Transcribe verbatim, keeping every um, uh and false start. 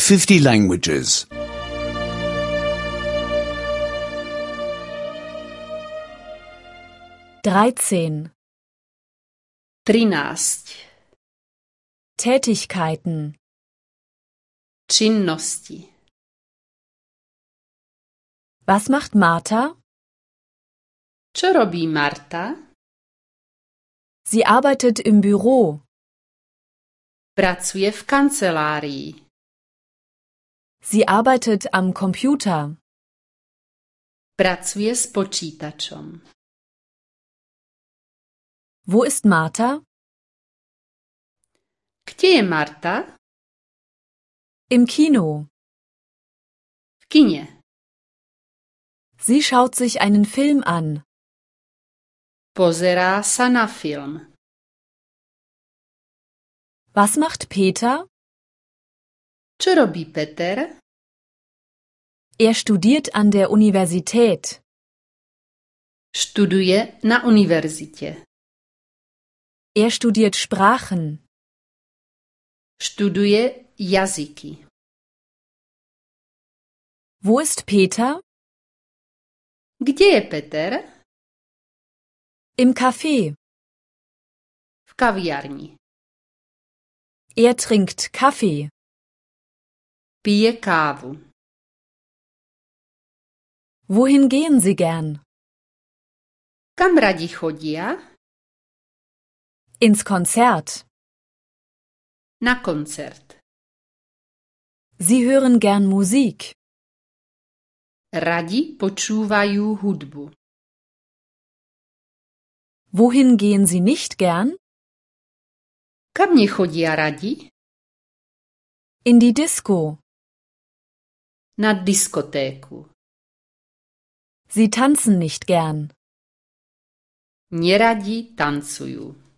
fifty languages. dreizehn. Trináct. Tätigkeiten. Činnosti. Was macht Martha? Čo robí Marta? Sie arbeitet im Büro. Pracuje v kancelárii. Sie arbeitet am Computer. Pracuje s počítačom. Wo ist Martha? Kde je Marta? Im Kino. V kine. Sie schaut sich einen Film an. Pozerá sa na film. Was macht Peter? Čo robí Peter? Er studiert an der Universität. Študuje na univerzite. Er studiert Sprachen. Študuje jazyky. Wo ist Peter? Kde je Peter? Im Café. V kaviarni. Er trinkt Kaffee. Pije kávu. Wohin gehen Sie gern? Kam radi chodia? Ins Konzert. Na koncert. Sie hören gern Musik. Radi počúvajú hudbu. Wohin gehen Sie nicht gern? Kam nechodia radi? In die Disco. Na diskotéku. Sie tanzen nicht gern. Neradi tancujú.